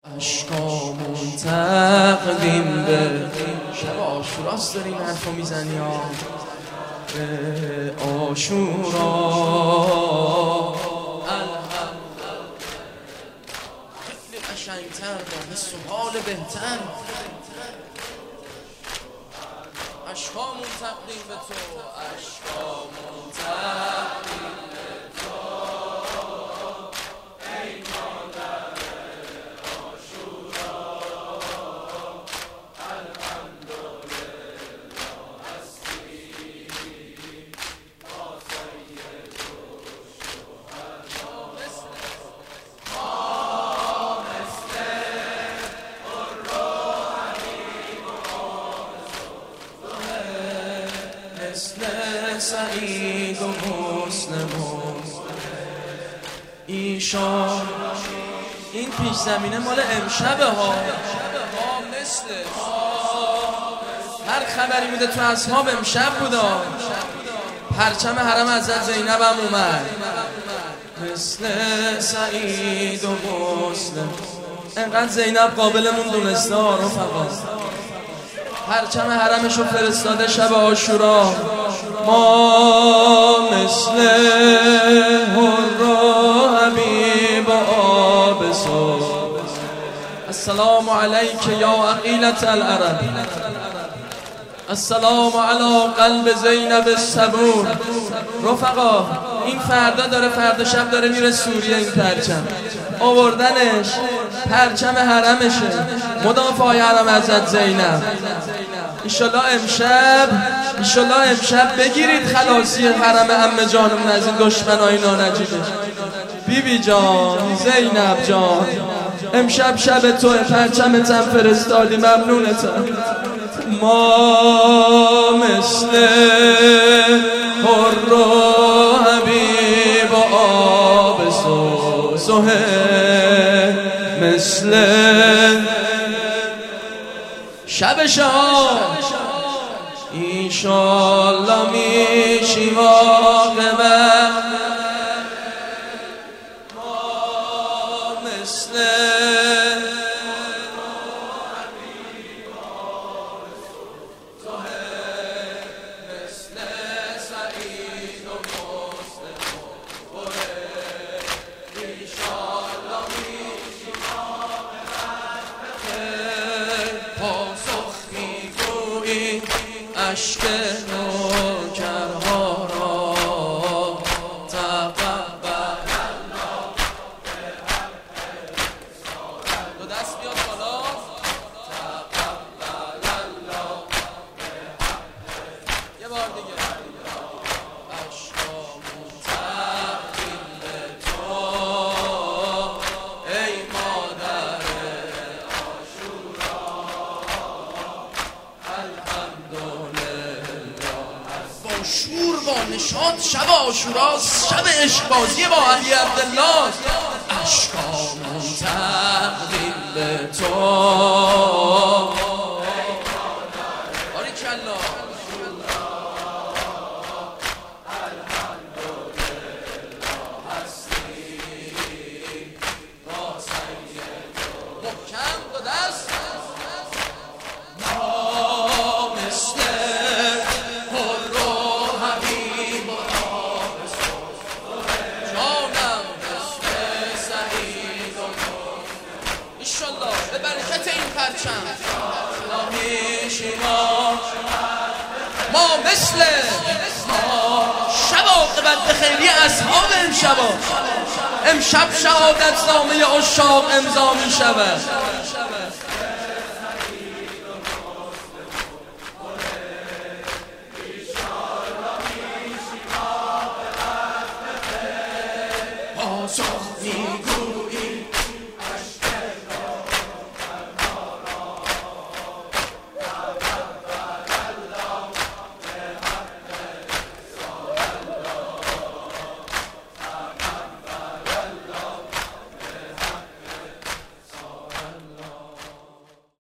اشکامون تقدیم به شب عاشوراست. داری این حرفو میزنی ها به عاشورا. خیلی قشنگتر با حس و حال بهتر. اشکامون تقدیم به تو، اشکامون تقدیم به تو، ای مادر عاشورا. الحمدلله هستی با سید الشهدا. ما مثل مثل سعید و مسلم ایشان. این پیش زمینه مال امشبه ها. مثل هر خبری بوده تو اصحاب امشب بودا. پرچم حرم حضرت زینب هم اومد. مثل سعید و مسلم. انقدر زینب قابلمون دونسته رفقا. پرچم حرمشو فرستاده شب عاشورا. ما مثل حرا حبیب آب صبح. السلام علیک یا عقیلة العرب. السلام علی قلب زینب الصبور. رفقا این فردا شب داره میره سوریه. این پرچم آوردنش پرچم حرمشه، مدافع حرم حضرت زینب. ایشالله امشب بگیرید خلاصی حرم عمه جانمون از این دشمنای نانجیبش. بیبی جان، زینب جان، امشب شب توه، پرچمتم فرستادی، ممنونتم. ما مثل حرا حبیب آب سهل، مثل شب شام ایشالله میشی واقعا. ما مثل عشق نوکرها را تقبل الله به حق رسالت. دو دست بیاد بالا. تقبل الله به حق. یه بار دیگه. اشکامون تقدیم به تو، ای مادر عاشورا. الحمدلله شور با نشاط شب عاشوراست. شب عشق بازی با علی عبدالله. اشکامون تقدیم به تو. باریکلا. الحمدلله هستی با سید محکم دو دست. ما مثل به برکت این پرچم ما مثل شب عاقبت به خیلی اصحاب امشب شهادت نامه عشاق امضا می شود. پاسخ